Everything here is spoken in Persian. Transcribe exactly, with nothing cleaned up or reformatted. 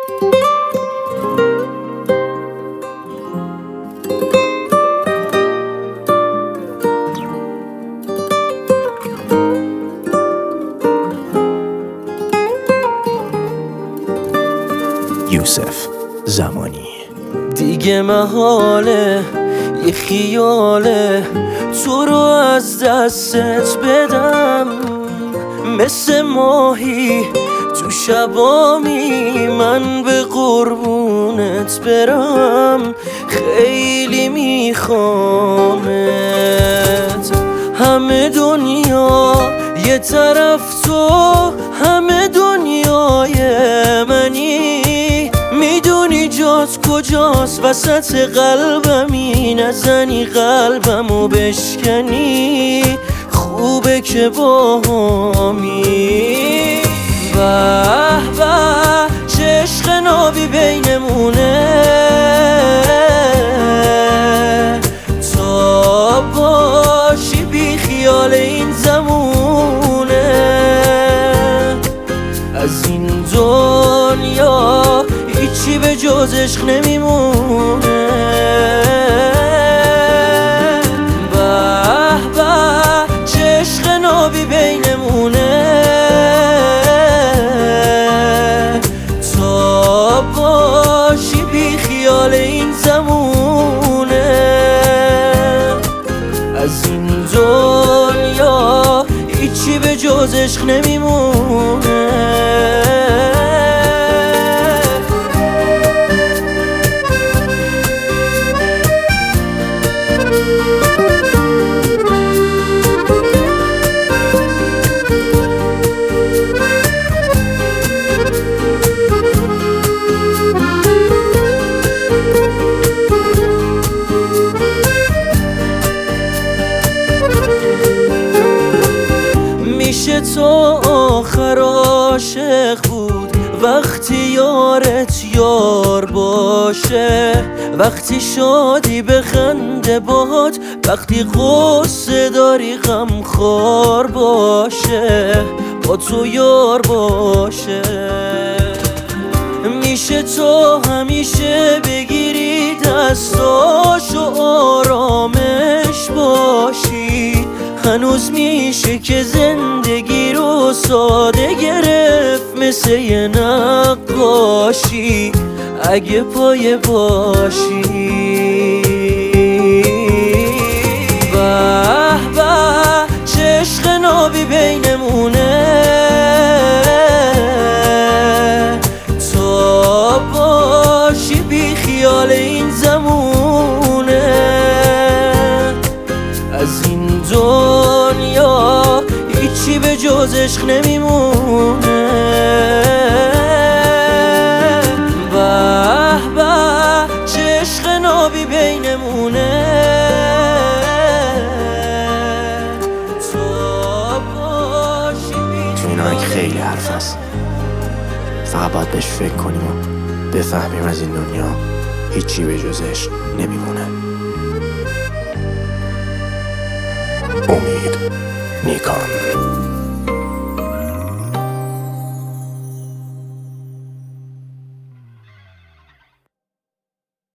یوسف زمانی. دیگه محاله یه خیاله تو رو از دستت بدم، مثل ماهی تو شبامی من به قربونت برم. خیلی میخوامت، همه دنیا یه طرف تو، همه دنیای منی. میدونی جات کجاست؟ وسط قلبمی، نزنی قلبمو بشکنی. خوبه که باهامی. به به چه عشق نابی بینمونه، تا باشی بی خیال این زمونه. از این دنیا هیچی به جز عشق نمیمونه. به به چه عشق نابی بینمونه، تا باشی بی خیال این زمونه. از این دنیا هیچی به جز عشق نمیمونه. میشه تو آخر عاشق بود وقتی یارت یار باشه، وقتی شادی بخنده باد، وقتی غصه داری غمخوار باشه، با تو یار باشه. میشه تو همیشه بگیری دستاش و آرامش باشی. هنوز میشه که زندگی رو ساده گرفت مثل یه نقاشی، اگه پایه باشی. به به چه عشق نابی بینمونه، تا باشی بی خیال این زمونه. از این دنیا هیچی به جز عشق نمیمونه. به به چه عشق نابی بینمونه، تا باشی بی تو این آهنگ خیلی حرف هست، فقط باید بهش فکر کنیم و بفهمیم از این دنیا هیچی به جز عشق نمیمونه. امید نیکان.